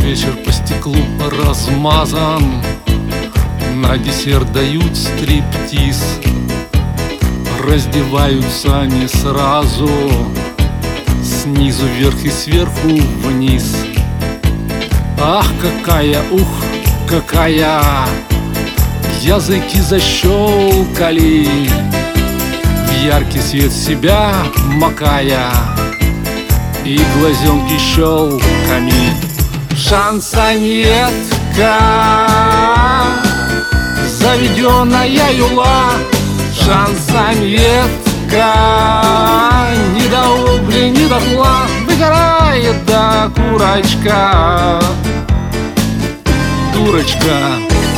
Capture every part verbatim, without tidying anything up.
вечер по стеклу размазан, на десерт дают стриптиз. Раздеваются они сразу, снизу вверх и сверху вниз. Ах, какая, ух, какая! Языки защелкали, в яркий свет себя макая, и глазенки щелками. Шансонетка, заведенная юла. Шансонетка, ни до угля, ни до тла, выгорает до курочка. Дурочка.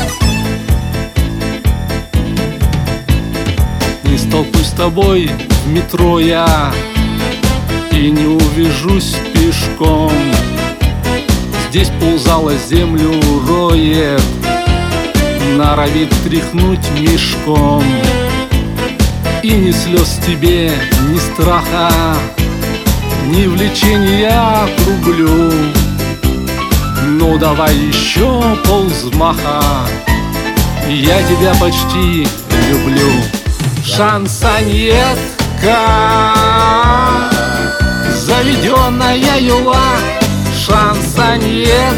Не столкнусь с тобой в метро я и не увижусь пешком. Здесь ползала землю роет, норовит тряхнуть мешком. И ни слез тебе, ни страха, ни влечения к рублю. Ну давай еще полвзмаха, я тебя почти люблю. Шансонетка, заведенная юла. Шансонетка,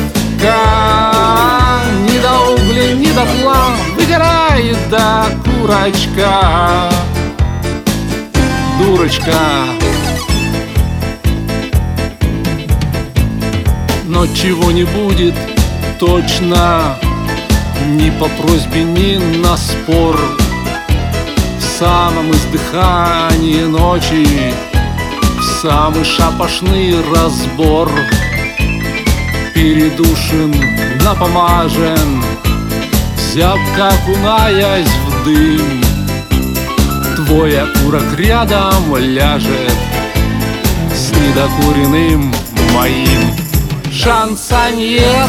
ни до угля, ни до тла, выгорает до курочка. Дурочка. Но чего не будет точно, ни по просьбе, ни на спор. В самом издыхании ночи, в самый шапошный разбор, передушен, напомажен, зябко окунаясь в дым, твой окурок рядом ляжет с недокуренным моим. Шансонетка,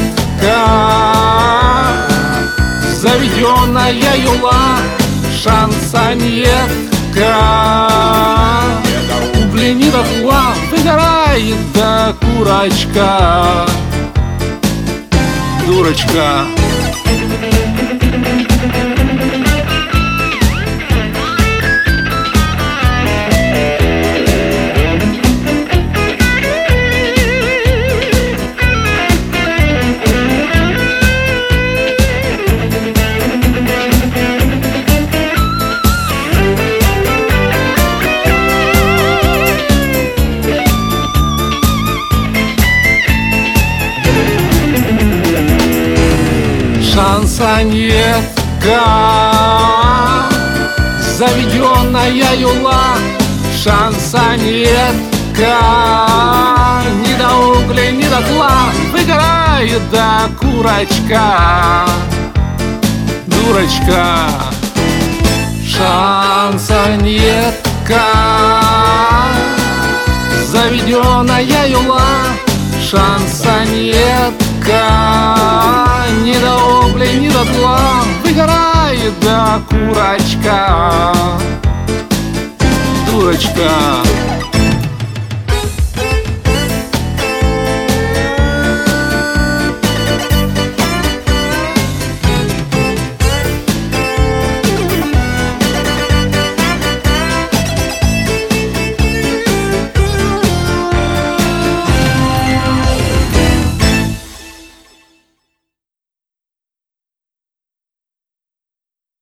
заведенная юла. Шансонетка, угли не до тла, выгорает до курочка. Дурочка. Шансонетка, заведенная юла. Шансонетка, ни до угля, ни до тла, выгорает до курочка. Дурочка. Шансонетка, заведенная юла. Шансонетка, ни до угля, ни до тла, выгорает до курочка. Дурочка.